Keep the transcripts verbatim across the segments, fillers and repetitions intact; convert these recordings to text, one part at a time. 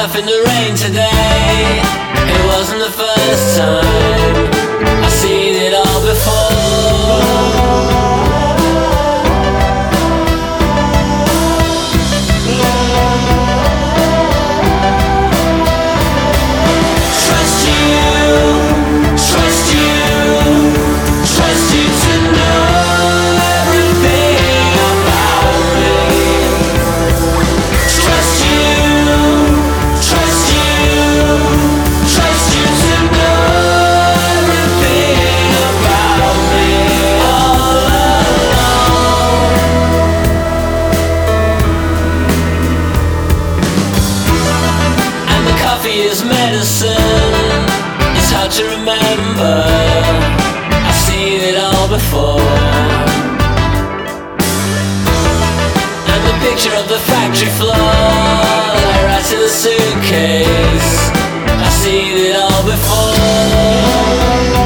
myself in the rain today. It wasn't the first time, I've seen it all before. Is medicine, it's hard to remember, I've seen it all before. And the picture of the factory floor, right to the suitcase, I've seen it all before.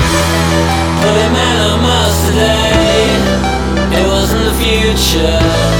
Today, it wasn't the future.